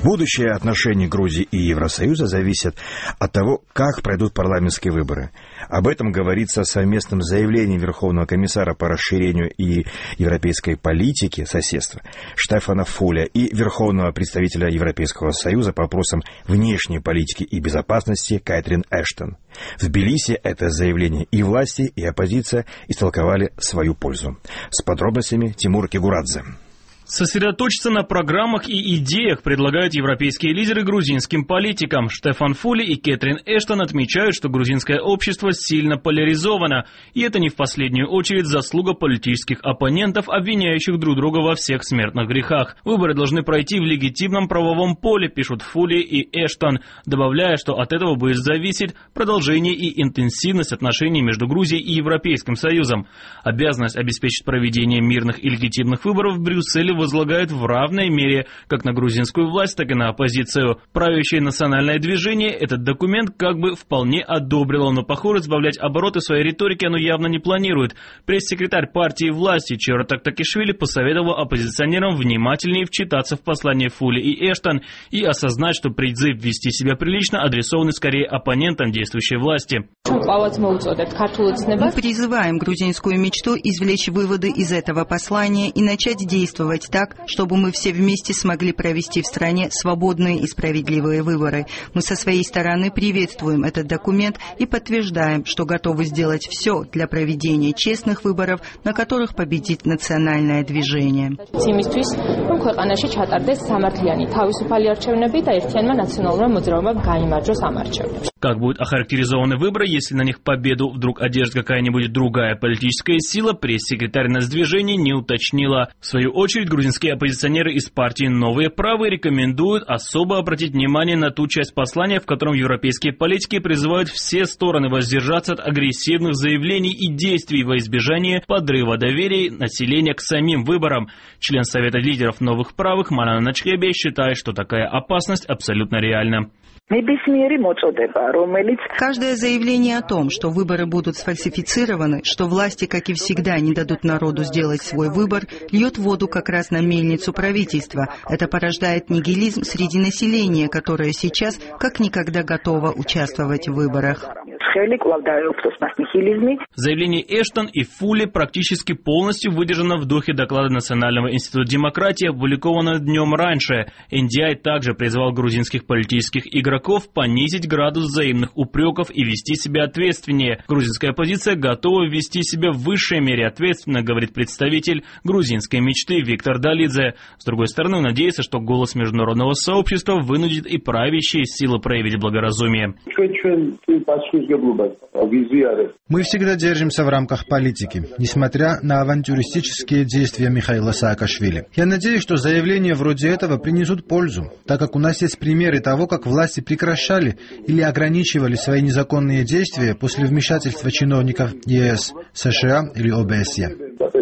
Будущее отношений Грузии и Евросоюза зависит от того, как пройдут парламентские выборы. Об этом говорится в совместном заявлении Верховного комиссара по расширению и европейской политики соседства Штефана Фюля и Верховного представителя Европейского Союза по вопросам внешней политики и безопасности Кэтрин Эштон. В Тбилиси это заявление и власти, и оппозиция истолковали в свою пользу. С подробностями Тимур Кигурадзе. Сосредоточиться на программах и идеях предлагают европейские лидеры грузинским политикам. Штефан Фюли и Кэтрин Эштон отмечают, что грузинское общество сильно поляризовано. И это не в последнюю очередь заслуга политических оппонентов, обвиняющих друг друга во всех смертных грехах. Выборы должны пройти в легитимном правовом поле, пишут Фюли и Эштон, добавляя, что от этого будет зависеть продолжение и интенсивность отношений между Грузией и Европейским Союзом. Обязанность обеспечить проведение мирных и легитимных выборов в Брюсселе возлагают в равной мере как на грузинскую власть, так и на оппозицию. Правящее национальное движение этот документ как бы вполне одобрило, но, похоже, избавлять обороты своей риторики оно явно не планирует. Пресс-секретарь партии власти Чиратак Такишвили посоветовал оппозиционерам внимательнее вчитаться в послание Фюли и Эштон и осознать, что призыв вести себя прилично адресованы скорее оппонентам действующей власти. Мы призываем грузинскую мечту извлечь выводы из этого послания и начать действовать так, чтобы мы все вместе смогли провести в стране свободные и справедливые выборы. Мы со своей стороны приветствуем этот документ и подтверждаем, что готовы сделать все для проведения честных выборов, на которых победит национальное движение. Как будут охарактеризованы выборы, если на них победу вдруг одержит какая-нибудь другая политическая сила, пресс-секретарь нацдвижения не уточнила. В свою очередь, грузинские оппозиционеры из партии «Новые правые» рекомендуют особо обратить внимание на ту часть послания, в котором европейские политики призывают все стороны воздержаться от агрессивных заявлений и действий во избежание подрыва доверия населения к самим выборам. Член Совета лидеров «Новых правых» Манана Начкебе считает, что такая опасность абсолютно реальна. Каждое заявление о том, что выборы будут сфальсифицированы, что власти, как и всегда, не дадут народу сделать свой выбор, льет воду как раз на мельницу правительства. Это порождает нигилизм среди населения, которое сейчас как никогда готово участвовать в выборах. Заявление Эштон и Фюли практически полностью выдержано в духе доклада Национального института демократии, опубликованного днем раньше. NDI также призвал грузинских политических игроков понизить градус взаимных упреков и вести себя ответственнее. Грузинская оппозиция готова вести себя в высшей мере ответственно, говорит представитель грузинской мечты Виктор Далидзе. С другой стороны, он надеется, что голос международного сообщества вынудит и правящие силы проявить благоразумие. Мы всегда держимся в рамках политики, несмотря на авантюристические действия Михаила Саакашвили. Я надеюсь, что заявления вроде этого принесут пользу, так как у нас есть примеры того, как власти прекращали или ограничивали свои незаконные действия после вмешательства чиновников ЕС, США или ОБСЕ.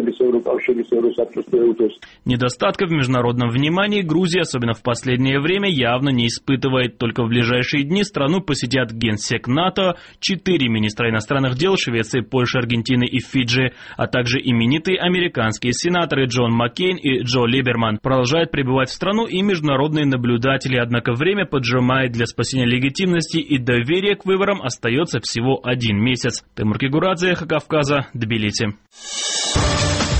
Недостатков в международном внимании Грузия, особенно в последнее время, явно не испытывает. Только в ближайшие дни страну посетят генсек НАТО, 4 министра иностранных дел Швеции, Польши, Аргентины и Фиджи, а также именитые американские сенаторы Джон Маккейн и Джо Либерман. Продолжают прибывать в страну и международные наблюдатели, однако время поджимает. Для спасения легитимности и доверия к выборам остается всего 1 месяц. Тимур Кигурадзе, Эхо Кавказа, Тбилиси.